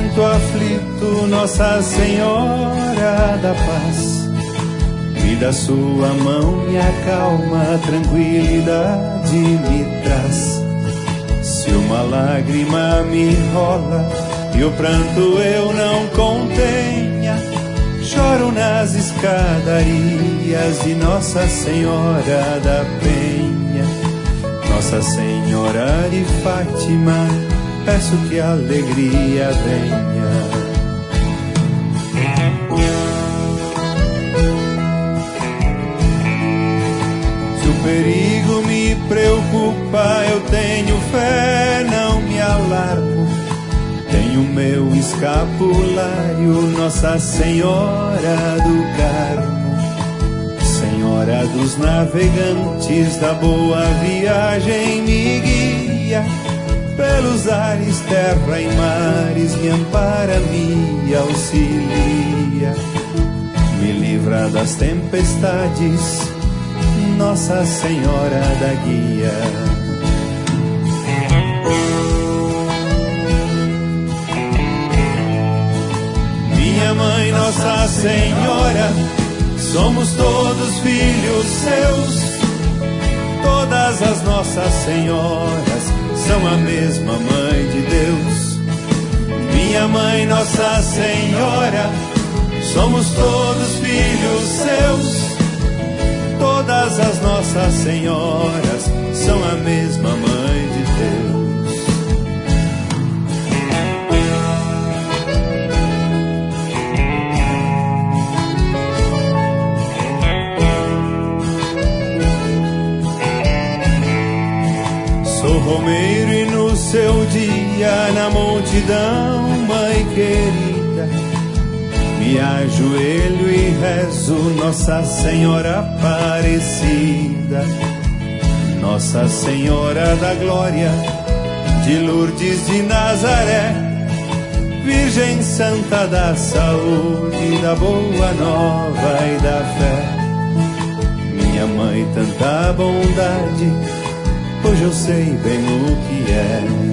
momento aflito, Nossa Senhora da Paz me dá sua mão, me acalma, tranquilidade me traz. Se uma lágrima me rola e o pranto eu não contenha, choro nas escadarias de Nossa Senhora da Penha. Nossa Senhora de Fátima, peço que a alegria venha. Se o perigo me preocupa, eu tenho fé, não me alarmo. Tenho meu escapulário, Nossa Senhora do Carmo. Senhora dos navegantes, da boa viagem me guia. Pelos ares, terra e mares, me ampara, me auxilia. Me livra das tempestades, Nossa Senhora da Guia. Minha Mãe, Nossa Senhora, somos todos filhos seus. Todas as Nossas Senhoras são a mesma Mãe de Deus. Minha Mãe, Nossa Senhora, somos todos filhos seus. Todas as Nossas Senhoras são a mesma Mãe de Deus. Sou romeiro e no seu dia, na multidão, Mãe querida, me ajoelho e rezo, Nossa Senhora Aparecida. Nossa Senhora da Glória, de Lourdes de Nazaré, Virgem Santa da Saúde, da Boa Nova e da Fé. Minha Mãe, tanta bondade, hoje eu sei bem o que é.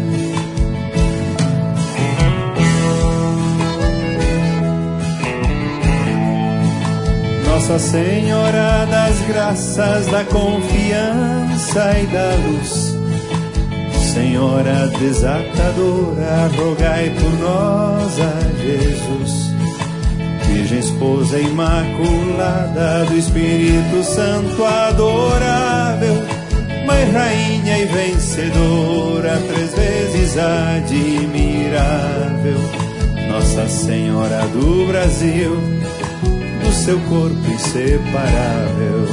Nossa Senhora das Graças, da confiança e da luz, Senhora desatadora, rogai por nós a Jesus. Virgem Esposa Imaculada do Espírito Santo adorável, Mãe, Rainha e vencedora, 3 vezes admirável, Nossa Senhora do Brasil, do seu corpo inseparável.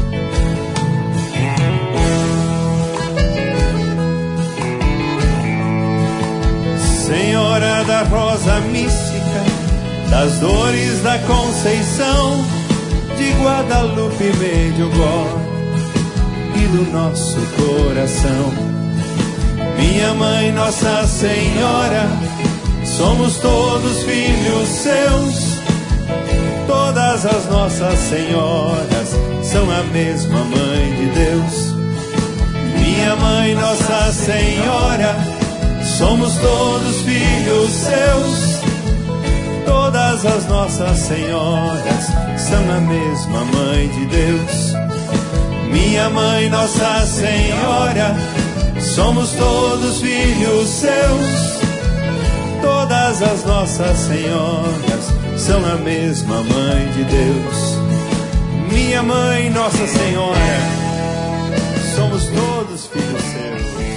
Senhora da Rosa Mística, das Dores da Conceição, de Guadalupe e Medjugorje e do nosso coração. Minha Mãe, Nossa Senhora, somos todos filhos seus. Todas as Nossas Senhoras são a mesma Mãe de Deus. Minha Mãe, Nossa Senhora, somos todos filhos seus. Todas as Nossas Senhoras são a mesma Mãe de Deus. Minha Mãe, Nossa Senhora, somos todos filhos seus. Todas as Nossas Senhoras são a mesma Mãe de Deus. Minha Mãe, Nossa Senhora, somos todos filhos seus.